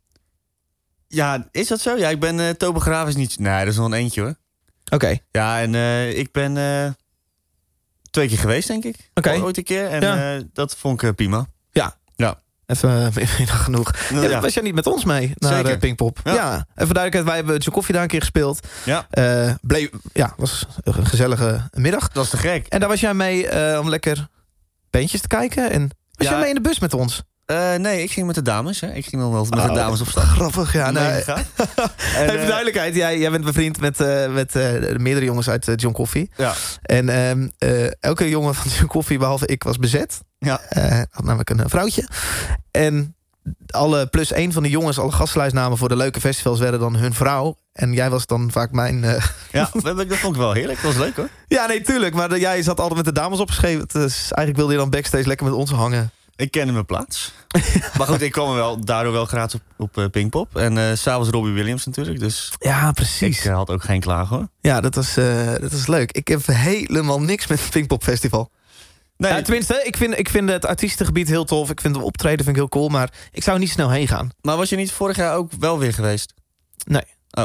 Ja, is dat zo? Ja, ik ben uh, topografisch niet... Nee, dat is nog een eentje, hoor. Oké. Okay. Ja, en uh, ik ben... Uh, twee keer geweest, denk ik. Oké. Okay. Ooit een keer. En ja. uh, dat vond ik uh, prima. Ja. Ja. Even uh, genoeg. Ja, ja. Was jij niet met ons mee naar uh, Pinkpop? Ja. ja. En voor duidelijkheid, wij hebben John Coffee daar een keer gespeeld. Ja. Uh, bleef, ja, was een gezellige middag. Dat was te gek. En daar was jij mee uh, om lekker bandjes te kijken. En was ja. jij mee in de bus met ons? Uh, nee, ik ging met de dames. Hè. Ik ging dan wel met oh, de dames op stap. Grappig, ja. Nee, nee. en, Even uh, duidelijkheid, jij, jij bent bevriend met, uh, met uh, meerdere jongens uit uh, John Coffee. Ja. En um, uh, elke jongen van John Coffee, behalve ik, was bezet. Ja. Uh, had namelijk een uh, vrouwtje. En alle plus één van de jongens, alle gastlijstnamen voor de leuke festivals werden dan hun vrouw. En jij was dan vaak mijn... Uh... Ja, dat vond ik wel heerlijk. Dat was leuk, hoor. Ja, nee, tuurlijk. Maar de, jij zat altijd met de dames opgeschreven. Dus eigenlijk wilde je dan backstage lekker met ons hangen. Ik kende mijn plaats. Maar goed, ik kwam er wel, daardoor wel gratis op, op uh, Pinkpop. En uh, s'avonds Robbie Williams natuurlijk. Dus ja, precies. Ik uh, had ook geen klagen, hoor. Ja, dat was, uh, dat was leuk. Ik heb helemaal niks met het Pinkpop Festival. Nee, ja, tenminste, ik vind, ik vind het artiestengebied heel tof. Ik vind het optreden vind ik heel cool. Maar ik zou er niet snel heen gaan. Maar was je niet vorig jaar ook wel weer geweest? Nee. Oh.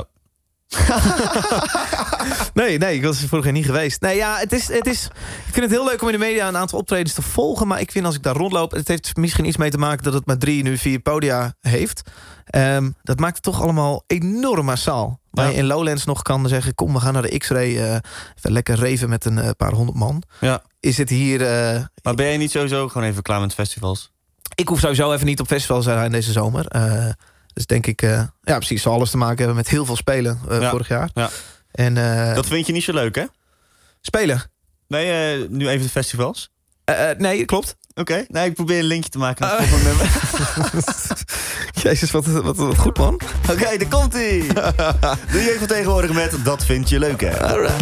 nee, nee, ik was vorig jaar niet geweest. Nee, ja, het is, het is, ik vind het heel leuk om in de media een aantal optredens te volgen. Maar ik vind als ik daar rondloop... Het heeft misschien iets mee te maken dat het maar drie, nu vier podia heeft. Um, dat maakt het toch allemaal enorm massaal. Waar ja. je in Lowlands nog kan zeggen... kom, we gaan naar de X-Ray, uh, even lekker reven met een uh, paar honderd man. Ja. Is het hier... Uh, maar ben je niet sowieso gewoon even klaar met festivals? Ik hoef sowieso even niet op festivals te zijn deze zomer. Uh, dus denk ik... Uh, ja, precies, zal alles te maken hebben met heel veel spelen uh, ja. vorig jaar. Ja. En, uh, dat vind je niet zo leuk, hè? Spelen? Nee, uh, nu even de festivals. Uh, uh, nee, klopt. Oké, okay. Nee, ik probeer een linkje te maken naar het volgende nummer. Jezus, wat, wat, wat goed, man. Oké, okay, daar komt-ie. De jeugd van tegenwoordig met Dat Vind Je Leuk, hè? Alright.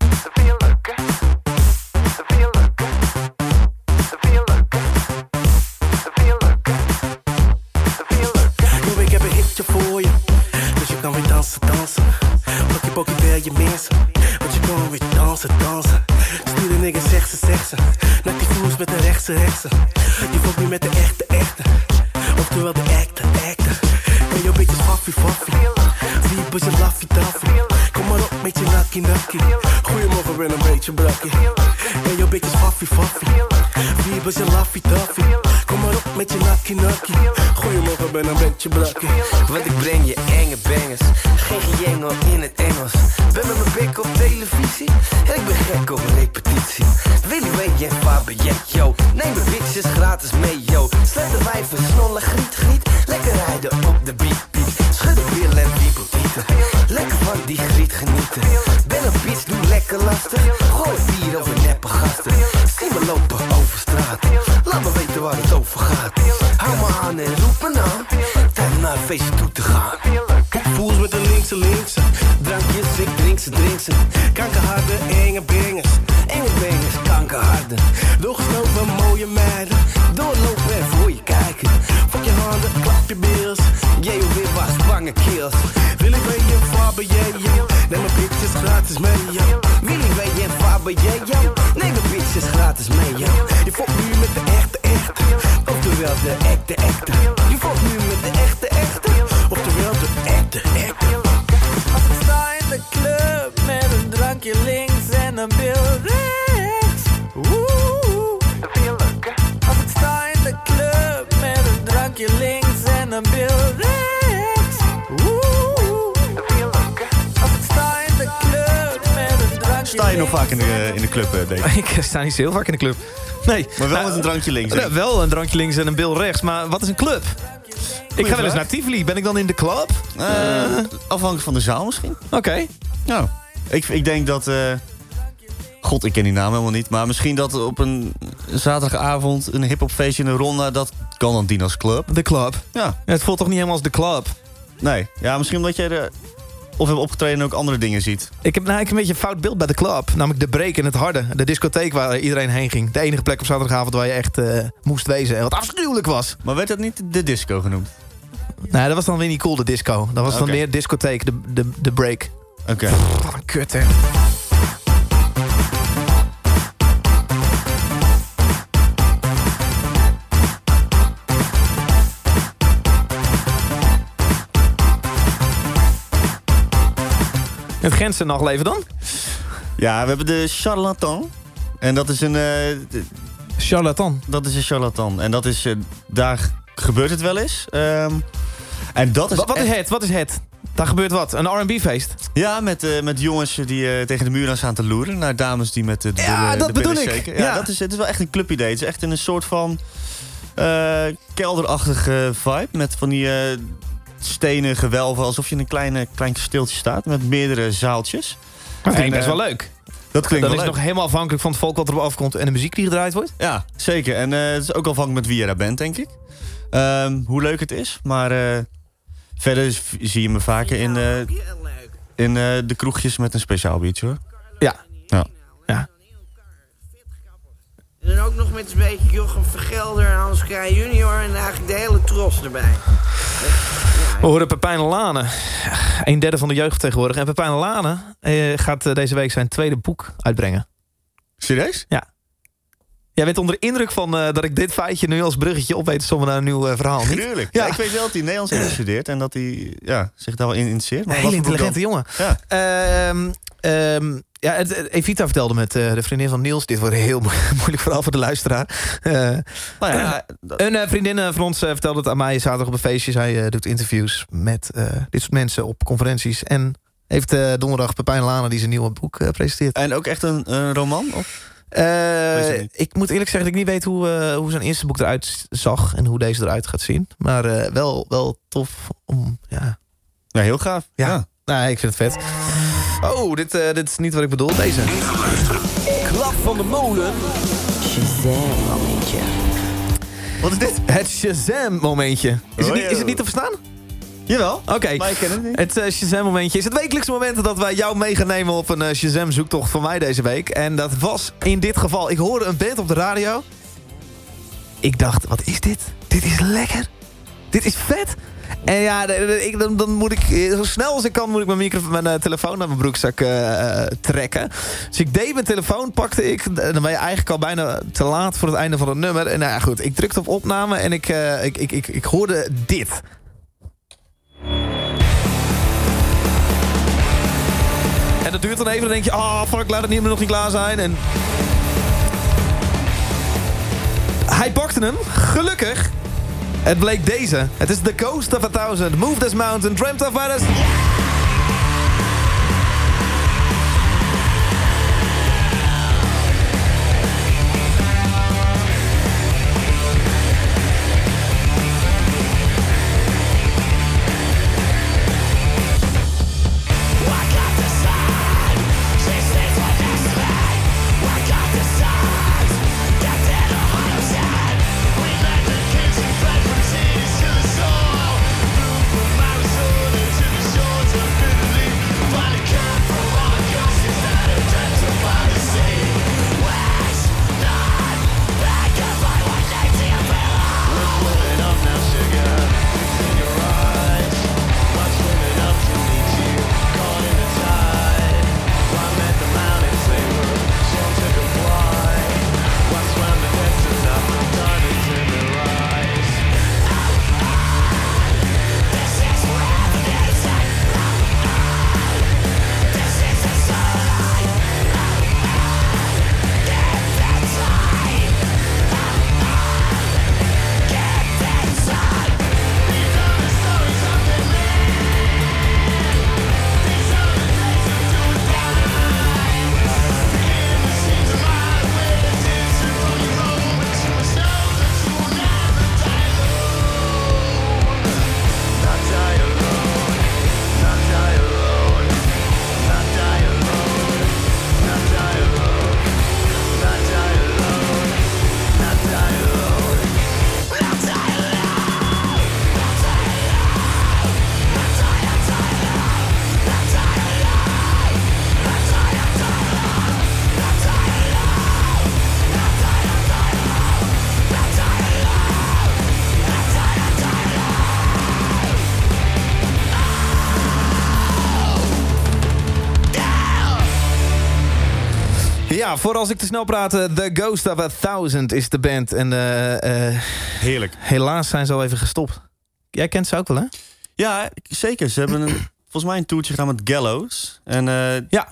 Yo, ik heb een hitje voor je, dus je kan weer dansen, dansen. Pokkie pokkie bel je mensen, want je kan weer dansen, dansen. Stuur de niggas, zeg ze, zeg ze. Nak die voels met de rechtse, rechtse. Je voelt nu met de echte, echte. Oftewel de acte, acte. En yo bitches faffie, faffie. Wiepers je laffie, taffie. Kom maar op met je nakkie, nakkie. Goeiemorgen, ben een beetje brakkie. En yo bitches faffie, faffie. Wiepers je laffie, taffie. Kom maar op met je nakkie, nakkie. Goeiemorgen, ben een beetje brakkie. Want ik breng je enge bangers. Geen gejengel in het Engels. Ben met mijn bek op televisie. En ik ben gek op een repetitie. Willy Way en Fabienne, yo. Neem de bitches gratis mee, yo. Sluit de wijven, snollen, griet, griet. Lekker rijden op de beat, beat. Schudden billen en piepeltieten. Lekker van die griet genieten. Ben een bitch, doe lekker lastig. Gooi bier over neppe gasten. Zie me lopen over straat. Laat me weten waar het over gaat. Hou me aan en roep me aan. Tijd om naar een feestje toe te gaan. Voels met de linkse linkse. Drankjes, ik drink ze, drink ze. Kankerharde, enge bangers. Enge bangers, kankerharde. Doorgeslopen mooie meiden. Doorlopen en voor je kijken. Fok je handen, klap je bills. Jij hoe weer was, bange kills. Wil ik bij je Faber, yeah, yo. Neem mijn bitches gratis mee, yo. Wil ik bij je Faber, yeah, yo. Neem mijn bitches gratis mee, yo. Je fokt nu met de echte, echte. Oftewel de echte, echte. Je fokt nu met de echte, echte. Oftewel de echte, echte. Als ik sta in de club met een drankje links en een bil rechts. Woe. Dat vind je leuk, hè? Als ik sta in de club met een drankje links en een bil rechts. Woe. Dat vind je leuk, hè? Als ik sta in de club met een drankje. Sta je nog vaak in de, in de club, Dave? Ik sta niet zo heel vaak in de club. Nee. Maar wel nou, met een drankje links. Nou, wel een drankje links en een bil rechts. Maar wat is een club? Goeie ik ga wel eens naar Tivoli. Ben ik dan in de club? Uh, uh. Afhankelijk van de zaal misschien. Oké. Okay. Nou, ik, ik denk dat... Uh, God, ik ken die naam helemaal niet. Maar misschien dat op een zaterdagavond een hiphopfeestje in de Ronda... dat kan dan dienen als club. De club? Ja. Ja. Het voelt toch niet helemaal als de club? Nee. Ja, misschien omdat jij er... Of hebben opgetreden en ook andere dingen ziet. Ik heb nou, ik een beetje een fout beeld bij de club. Namelijk de break en het harde. De discotheek waar iedereen heen ging. De enige plek op zaterdagavond waar je echt uh, moest wezen. En wat afschuwelijk was. Maar werd dat niet de disco genoemd? Nee, dat was dan weer niet cool, de disco. Dat was okay. dan meer discotheek, de, de, de break. Oké. Okay. Wat een kut, hè. Het Gentse nachtleven dan? Ja, we hebben de Charlatan. En dat is een... Uh, charlatan. Dat is een charlatan. En dat is... Uh, daar gebeurt het wel eens. Um, en dat is wat, wat echt... is het? Wat is het? Daar gebeurt wat? Een R en B-feest? Ja, met, uh, met jongens die uh, tegen de muur aan staan te loeren. Naar dames die met uh, de ja, billen, dat de bedoel billen ik. shaken. Ja, ja. Dat is, het is wel echt een clubidee. Het is echt in een soort van uh, kelderachtige vibe. Met van die uh, stenen gewelven. Alsof je in een kleine, klein kasteeltje staat. Met meerdere zaaltjes. Dat klinkt en, best uh, wel leuk. Dat klinkt dat wel is leuk. nog helemaal afhankelijk van het volk wat erop afkomt en de muziek die gedraaid wordt. Ja, zeker. En uh, het is ook afhankelijk met wie je daar bent, denk ik. Um, hoe leuk het is. Maar uh, verder is, zie je me vaker in, uh, in uh, de kroegjes met een speciaal biertje, hoor. Ja. Ja. ja. En dan ook nog met een beetje Jochem Vergelder en Hans Kraaij junior en eigenlijk de hele tros erbij. We horen Pepijn Lane, een derde van de jeugd tegenwoordig. En Pepijn Lane eh, gaat uh, deze week zijn tweede boek uitbrengen. Serieus? Ja. Jij bent onder de indruk van uh, dat ik dit feitje nu als bruggetje op weet te sommen naar een nieuw uh, verhaal. Niet? Tuurlijk. Ja. Ja, ik weet wel dat hij Nederlands heeft gestudeerd en dat hij ja, zich daar wel in interesseert. Maar een hele intelligente jongen. Ja. Um, um, ja, het, het, Evita vertelde met uh, de vriendin van Niels. Dit wordt een heel mo moeilijk verhaal voor de luisteraar. Uh, nou ja, een uh, vriendin van ons uh, vertelde het aan mij zaterdag op een feestje. Zij uh, doet interviews met uh, dit soort mensen op conferenties. En heeft uh, donderdag Pepijn Lane die zijn nieuwe boek uh, presenteert. En ook echt een uh, roman? Of? Uh, ik moet eerlijk zeggen dat ik niet weet hoe, uh, hoe zijn eerste boek eruit zag. En hoe deze eruit gaat zien. Maar uh, wel, wel tof om... Ja, ja heel gaaf. Ja. ja. Nee, ik vind het vet. Oh, dit, uh, dit is niet wat ik bedoel. Deze. Klap van de molen. Shazam momentje. Wat is dit? Het Shazam momentje. Is, het niet, is het niet te verstaan? Jawel, oké. Okay. Maar ik ken het niet. Het uh, Shazam-momentje is het wekelijkse moment dat wij jou mee gaan nemen op een uh, Shazam-zoektocht van mij deze week. En dat was in dit geval. Ik hoorde een band op de radio. Ik dacht, wat is dit? Dit is lekker. Dit is vet. En ja, ik, dan, dan moet ik, zo snel als ik kan, moet ik mijn, microfoon, mijn uh, telefoon naar mijn broekzak uh, trekken. Dus ik deed mijn telefoon, pakte ik. Dan ben je eigenlijk al bijna te laat voor het einde van het nummer. En nou ja, goed, ik drukte op opname en ik, uh, ik, ik, ik, ik hoorde dit. En dat duurt dan even, dan denk je, oh fuck, laat het niet, nog niet klaar zijn. En hij pakte hem, gelukkig. Het bleek deze. Het is The Ghost of a Thousand. Move This Mountain, Dreamt of Others. Ja, voor als ik te snel praat, The Ghost of a Thousand is de band. En uh, uh, heerlijk. Helaas zijn ze al even gestopt. Jij kent ze ook wel, hè? Ja, zeker. Ze hebben een, volgens mij een toertje gedaan met Gallows. En uh, ja.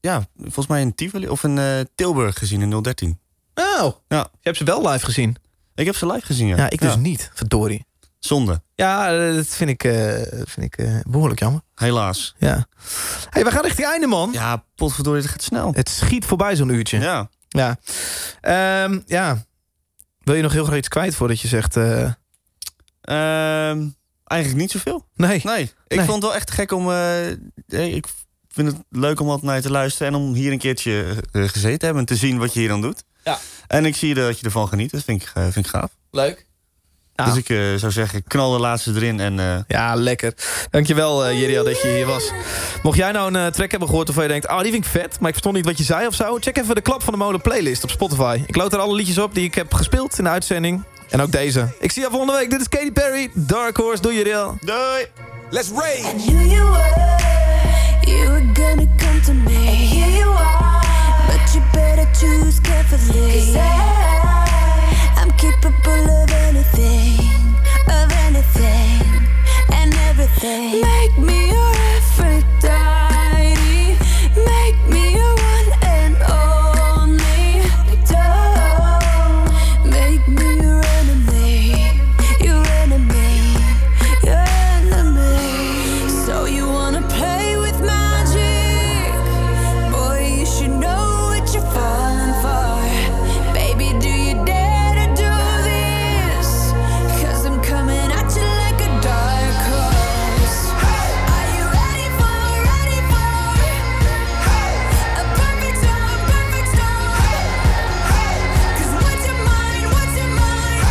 ja, volgens mij in Tivoli of in uh, Tilburg gezien in nul dertien. Oh, ja. Je hebt ze wel live gezien? Ik heb ze live gezien, ja. Ja, ik dus ja. niet, verdorie. Zonde. Ja, dat vind ik, uh, vind ik uh, behoorlijk jammer. Helaas. Ja. Hey, we gaan richting einde, man. Ja, potverdorie, het gaat snel. Het schiet voorbij zo'n uurtje. Ja. Ja. Um, ja. Wil je nog heel graag iets kwijt voordat je zegt... Uh... Um, eigenlijk niet zoveel. Nee. Nee. Ik nee. vond het wel echt gek om... Uh, ik vind het leuk om altijd naar je te luisteren... en om hier een keertje uh, gezeten te hebben... en te zien wat je hier dan doet. Ja. En ik zie dat je ervan geniet. Dat vind ik, uh, vind ik gaaf. Leuk. Ja. Dus ik uh, zou zeggen, knal de laatste erin. En, uh... Ja, lekker. Dankjewel, uh, Jeriel, dat je hier was. Mocht jij nou een uh, track hebben gehoord waarvan je denkt... ah, die vind ik vet, maar ik verstond niet wat je zei of zo... check even de Klap van de Molen playlist op Spotify. Ik load er alle liedjes op die ik heb gespeeld in de uitzending. En ook deze. Ik zie jou volgende week. Dit is Katy Perry, Dark Horse. Doei, Jeriel. Doei. Let's rage. I knew you were, you were gonna come to me. And here you are, but you better choose carefully. 'Cause I, I'm capable of anything, of anything, and everything. Make me your Aphrodite, make me your one and only. Don't make me your enemy, your enemy, your enemy. So you wanna play with magic? Boy, you should know what you're falling for. Baby, do you dare to do this? 'Cause I'm coming at you like a dark horse. Are you ready for, ready for a perfect storm, perfect storm? 'Cause what's your mind, what's your mind?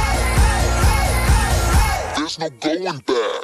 There's no going back.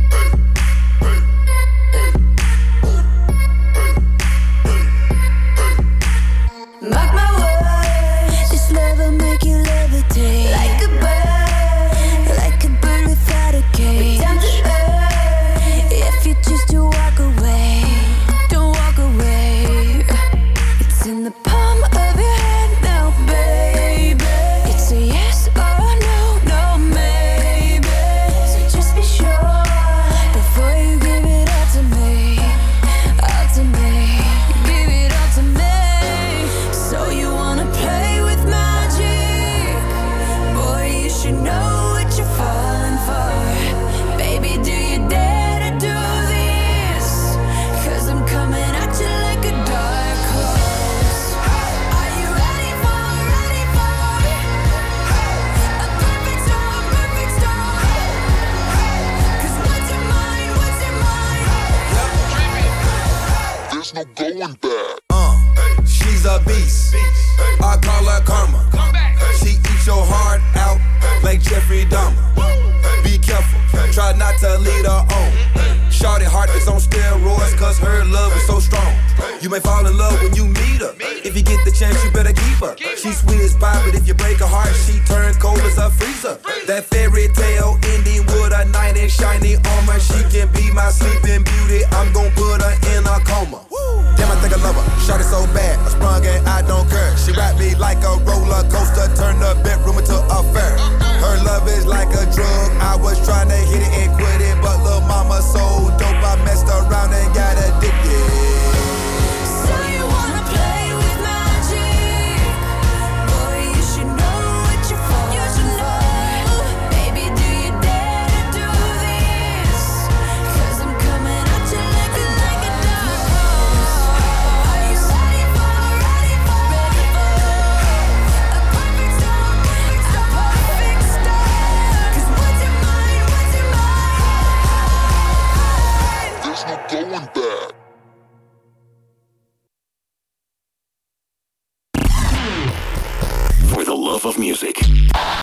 Mark my words, this love will make you levitate like a bird, like a bird without a cage. Down to earth, if you choose to walk away, don't walk away. It's in the palm of your hand now, baby. It's a yes or no, no maybe. So just be sure before you give it all to me, all to me. Give it all to me. So you wanna play with magic? Boy, you should know what you're falling for. Baby, do you dare to do this? 'Cause I'm coming at you like a dark horse. Are you ready for, ready for a perfect storm, perfect storm? 'Cause what's your mind, what's your mind? There's no going back. Uh, she's a beast. I call her karma. She eats your heart out like Jeffrey Dahmer. Be careful, try not to lead her on. Shorty heart is on steroids, cause her love is so strong. You may fall in love